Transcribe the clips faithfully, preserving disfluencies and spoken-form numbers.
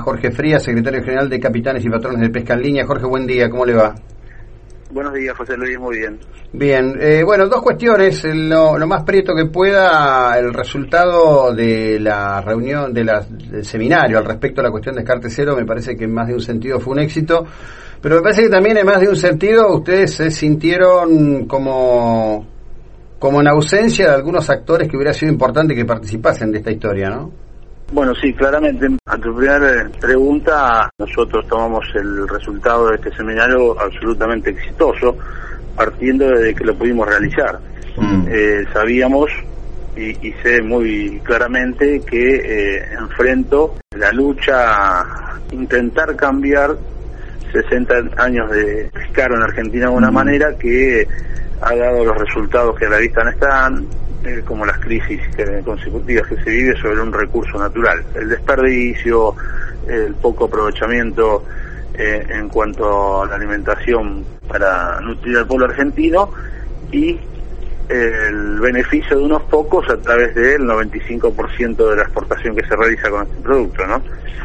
Jorge Frías, secretario general de Capitanes y Patrones de Pesca en Línea. Jorge, buen día, ¿cómo le va? Buenos días, José Luis, muy bien. Bien, eh, bueno, dos cuestiones, lo, lo más prieto que pueda, el resultado de la reunión, de la, del seminario al respecto a la cuestión de descarte cero, me parece que en más de un sentido fue un éxito, pero me parece que también en más de un sentido ustedes se sintieron como, como en ausencia de algunos actores que hubiera sido importante que participasen de esta historia, ¿no? Bueno, sí, claramente, a tu primera pregunta, nosotros tomamos el resultado de este seminario absolutamente exitoso, partiendo de que lo pudimos realizar. Mm. Eh, sabíamos y, y sé muy claramente que eh, enfrento la lucha a intentar cambiar sesenta años de pescar en Argentina de una mm. manera que ha dado los resultados que a la vista no están, eh, como las crisis que, consecutivas que se vive sobre un recurso natural, el desperdicio, el poco aprovechamiento eh, en cuanto a la alimentación para nutrir al pueblo argentino y el beneficio de unos pocos a través del noventa y cinco por ciento de la exportación que se realiza con este producto, ¿no?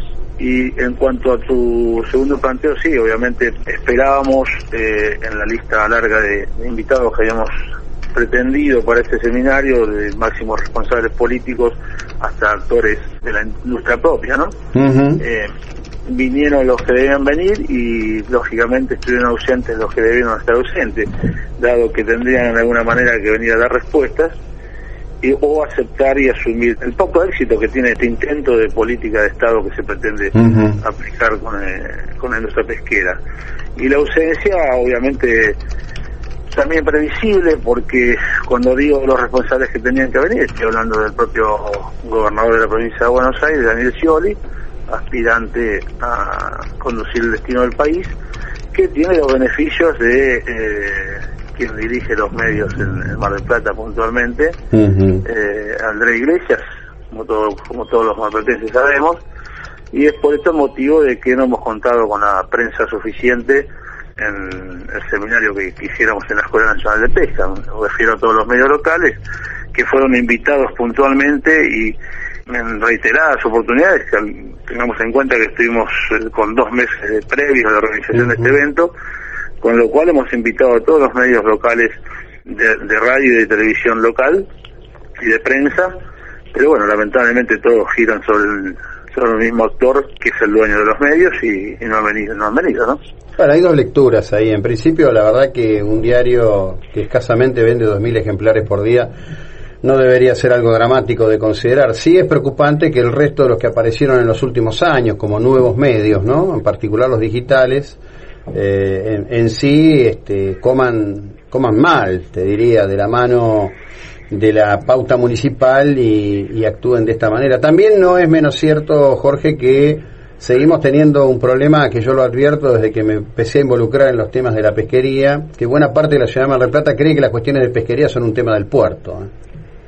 Y en cuanto a tu segundo planteo, sí, obviamente esperábamos eh, en la lista larga de, de invitados que habíamos pretendido para este seminario, de máximos responsables políticos hasta actores de la industria propia, ¿no? Uh-huh. Eh, vinieron los que debían venir y lógicamente estuvieron ausentes los que debieron estar ausentes, dado que tendrían de alguna manera que venir a dar respuestas y, o aceptar y asumir el poco éxito que tiene este intento de política de Estado que se pretende uh-huh. aplicar con, eh, con la industria pesquera. Y la ausencia, obviamente, también previsible, porque cuando digo los responsables que tenían que venir, estoy hablando del propio gobernador de la provincia de Buenos Aires, Daniel Scioli, aspirante a conducir el destino del país, que tiene los beneficios de eh, quien dirige los medios en, en Mar del Plata puntualmente, uh-huh. eh, Andrés Iglesias, como, todo, como todos los marplatenses sabemos, y es por este motivo de que no hemos contado con la prensa suficiente en el seminario que, que hiciéramos en la Escuela Nacional de Pesca. Me refiero a todos los medios locales que fueron invitados puntualmente y en reiteradas oportunidades. Tengamos en cuenta que estuvimos con dos meses previos a la organización uh-huh. de este evento, con lo cual hemos invitado a todos los medios locales de, de radio y de televisión local y de prensa, pero bueno, lamentablemente todos giran sobre el, sobre el mismo actor que es el dueño de los medios y, y no han venido, no han venido, ¿no? Bueno, hay dos lecturas ahí. En principio, la verdad que un diario que escasamente vende dos mil ejemplares por día no debería ser algo dramático de considerar. Sí es preocupante que el resto de los que aparecieron en los últimos años como nuevos medios, ¿no? En particular los digitales, eh, en, en sí este, coman coman mal, te diría, de la mano de la pauta municipal y, y actúen de esta manera. También no es menos cierto, Jorge, que seguimos teniendo un problema que yo lo advierto desde que me empecé a involucrar en los temas de la pesquería, que buena parte de la ciudad de Mar del Plata cree que las cuestiones de pesquería son un tema del puerto, ¿eh?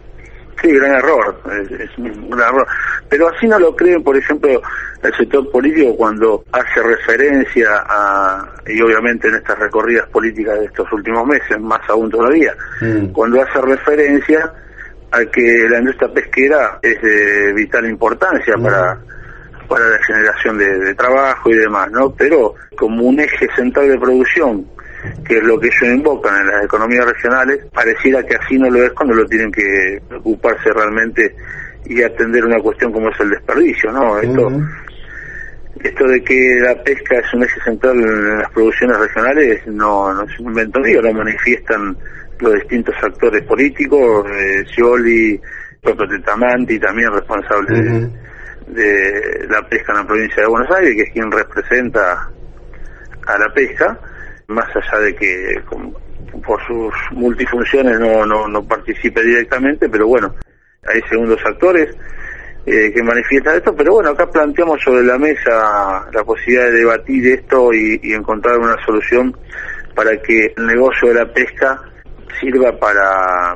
Sí, gran error, es, es un gran error. Pero así no lo cree, por ejemplo, el sector político cuando hace referencia a, y obviamente en estas recorridas políticas de estos últimos meses, más aún todavía, mm. cuando hace referencia a que la industria pesquera es de vital importancia mm. para para la generación de, de trabajo y demás, ¿no? Pero como un eje central de producción, que es lo que ellos invocan en las economías regionales, pareciera que así no lo es cuando lo tienen que ocuparse realmente y atender una cuestión como es el desperdicio, ¿no? Esto, uh-huh. esto de que la pesca es un eje central en las producciones regionales no, no es un invento mío, lo manifiestan los distintos actores políticos, eh, Scioli, propio Tetamanti, también responsable uh-huh. de de la pesca en la provincia de Buenos Aires, que es quien representa a la pesca, más allá de que con, por sus multifunciones no, no, no participe directamente, pero bueno, hay segundos actores eh, que manifiestan esto, pero bueno, acá planteamos sobre la mesa la posibilidad de debatir esto y, y encontrar una solución para que el negocio de la pesca sirva para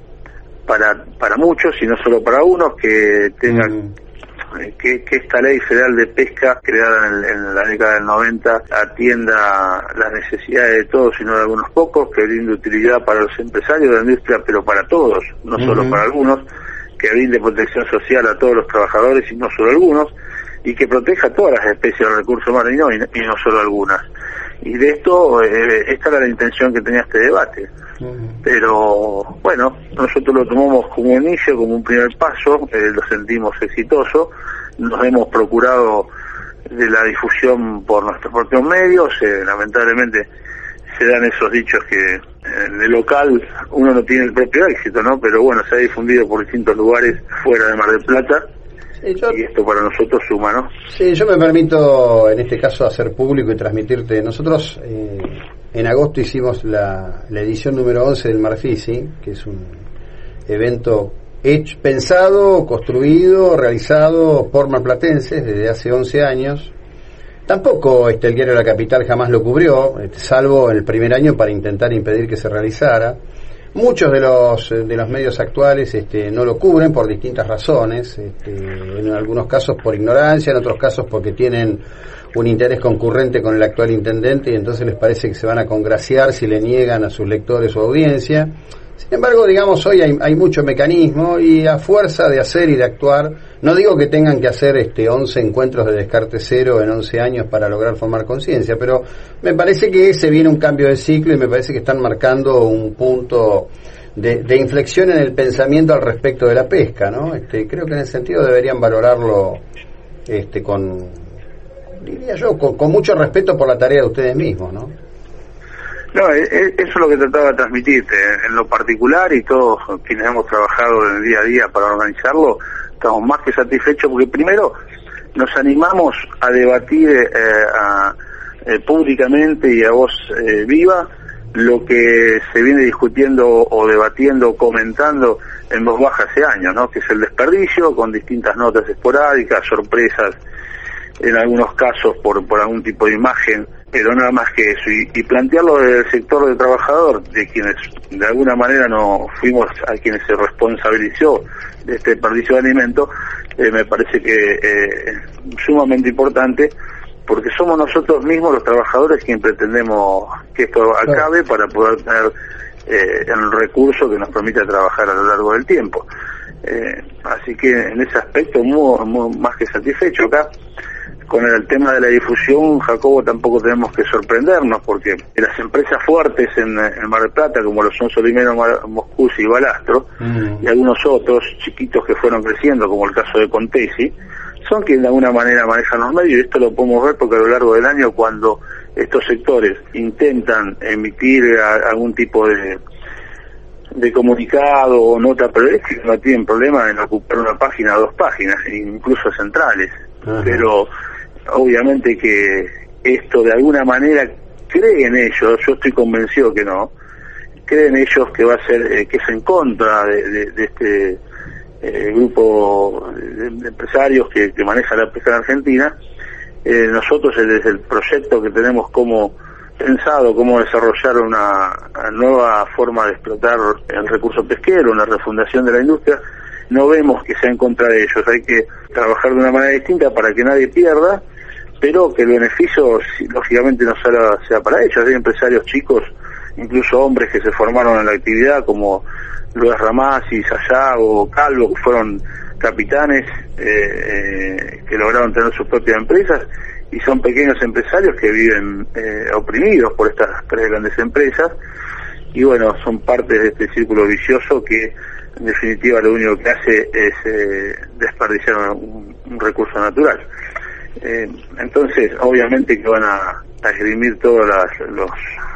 para para muchos y no solo para unos, que tengan mm. Que, que esta ley federal de pesca creada en, en la década del noventa atienda las necesidades de todos y no de algunos pocos, que brinde utilidad para los empresarios de la industria, pero para todos, no uh-huh. solo para algunos, que brinde protección social a todos los trabajadores y no solo a algunos, y que proteja todas las especies del recurso marino y, y no solo algunas. Y de esto, eh, esta era la intención que tenía este debate. Pero bueno, nosotros lo tomamos como un inicio, como un primer paso, eh, lo sentimos exitoso, nos hemos procurado de la difusión por nuestros propios medios, eh, lamentablemente se dan esos dichos que en el local uno no tiene el propio éxito, ¿no? Pero bueno, se ha difundido por distintos lugares fuera de Mar del Plata. Sí, yo, y esto para nosotros suma, ¿no? Sí, yo me permito en este caso hacer público y transmitirte. Nosotros eh, en agosto hicimos la, la edición número once del Marfisi, que es un evento hecho, pensado, construido, realizado por marplatenses desde hace once años. Tampoco este, el diario La Capital jamás lo cubrió, este, salvo el primer año para intentar impedir que se realizara. Muchos de los de los medios actuales este, no lo cubren por distintas razones, este, en algunos casos por ignorancia, en otros casos porque tienen un interés concurrente con el actual intendente y entonces les parece que se van a congraciar si le niegan a sus lectores su audiencia. Sin embargo, digamos, hoy hay, hay mucho mecanismo y a fuerza de hacer y de actuar, no digo que tengan que hacer este once encuentros de descarte cero en once años para lograr formar conciencia, pero me parece que se viene un cambio de ciclo y me parece que están marcando un punto de, de inflexión en el pensamiento al respecto de la pesca, ¿no? Este, creo que en ese sentido deberían valorarlo este, con, diría yo, con, con mucho respeto por la tarea de ustedes mismos, ¿no? No, eso es lo que trataba de transmitirte. En lo particular, y todos quienes hemos trabajado en el día a día para organizarlo, estamos más que satisfechos porque primero nos animamos a debatir eh, a, eh, públicamente y a voz eh, viva lo que se viene discutiendo o debatiendo o comentando en voz baja hace años, ¿no? Que es el desperdicio, con distintas notas esporádicas, sorpresas en algunos casos por, por algún tipo de imagen, pero nada más que eso, y, y plantearlo desde el sector del trabajador, de quienes de alguna manera no fuimos a quienes se responsabilizó de este desperdicio de alimento, eh, me parece que eh, sumamente importante, porque somos nosotros mismos los trabajadores quienes pretendemos que esto acabe para poder tener eh, el recurso que nos permita trabajar a lo largo del tiempo. Eh, así que en ese aspecto muy, muy, más que satisfecho. Acá con el tema de la difusión, Jacobo, tampoco tenemos que sorprendernos porque las empresas fuertes en, en Mar del Plata, como lo son Solimeno, Moscusi y Balastro, mm. y algunos otros chiquitos que fueron creciendo, como el caso de Contesi, son quienes de alguna manera manejan los medios, y esto lo podemos ver porque a lo largo del año, cuando estos sectores intentan emitir a, algún tipo de de comunicado o nota periodística, no tienen problema en ocupar una página o dos páginas, incluso centrales. Ajá. Pero obviamente que esto de alguna manera creen ellos, yo estoy convencido que no, creen ellos que va a ser, eh, que es en contra de, de, de este eh, grupo de, de empresarios que, que maneja la pesca en Argentina. Eh, nosotros desde el proyecto que tenemos como pensado cómo desarrollar una nueva forma de explotar el recurso pesquero, una refundación de la industria, no vemos que sea en contra de ellos. Hay que trabajar de una manera distinta para que nadie pierda, pero que el beneficio lógicamente no sea, sea para ellos. Hay empresarios chicos, incluso hombres que se formaron en la actividad, como Luis Ramazzi, Sayago, Calvo, que fueron capitanes, eh, eh, que lograron tener sus propias empresas, y son pequeños empresarios que viven eh, oprimidos por estas tres grandes empresas, y bueno, son parte de este círculo vicioso que en definitiva lo único que hace es eh, desperdiciar un, un recurso natural. Eh, entonces, obviamente que van a, a esgrimir todos las, los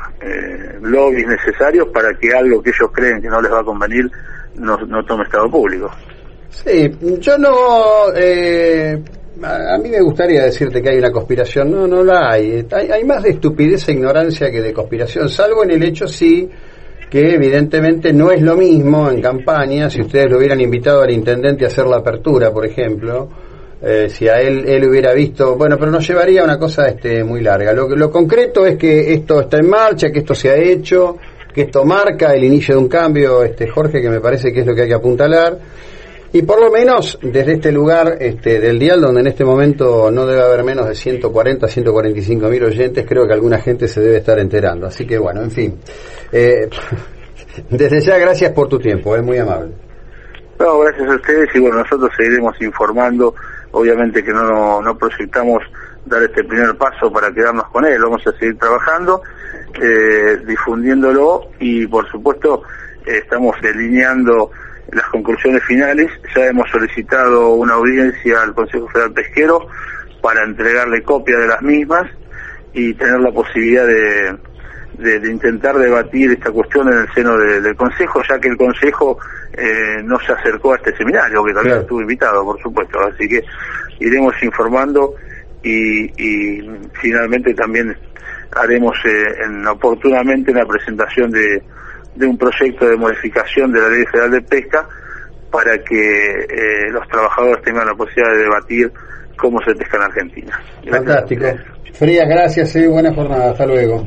eh, lobbies necesarios para que algo que ellos creen que no les va a convenir no, no tome estado público. Sí, yo no... Eh... A mí me gustaría decirte que hay una conspiración. No, no la hay. hay. Hay más de estupidez e ignorancia que de conspiración, salvo en el hecho, sí, que evidentemente no es lo mismo en campaña. Si ustedes lo hubieran invitado al intendente a hacer la apertura, por ejemplo, eh, si a él él hubiera visto, bueno, pero nos llevaría a una cosa este muy larga. Lo, lo concreto es que esto está en marcha, que esto se ha hecho, que esto marca el inicio de un cambio, este Jorge, que me parece que es lo que hay que apuntalar. Y por lo menos desde este lugar este, del dial, donde en este momento no debe haber menos de ciento cuarenta, ciento cuarenta y cinco mil oyentes, creo que alguna gente se debe estar enterando. Así que bueno, en fin. Eh, desde ya, gracias por tu tiempo, es muy amable. No, gracias a ustedes, y bueno, nosotros seguiremos informando obviamente que no, no proyectamos dar este primer paso para quedarnos con él, vamos a seguir trabajando, eh, difundiéndolo y por supuesto eh, estamos delineando las conclusiones finales. Ya hemos solicitado una audiencia al Consejo Federal Pesquero para entregarle copia de las mismas y tener la posibilidad de, de, de intentar debatir esta cuestión en el seno de, del Consejo, ya que el Consejo eh, no se acercó a este seminario, que también claro. estuvo invitado, por supuesto, así que iremos informando y, y finalmente también haremos eh, en, oportunamente una presentación de, de un proyecto de modificación de la Ley Federal de Pesca para que eh, los trabajadores tengan la posibilidad de debatir cómo se pesca en Argentina. Fantástico. Frías, gracias, eh, buena jornada, hasta luego.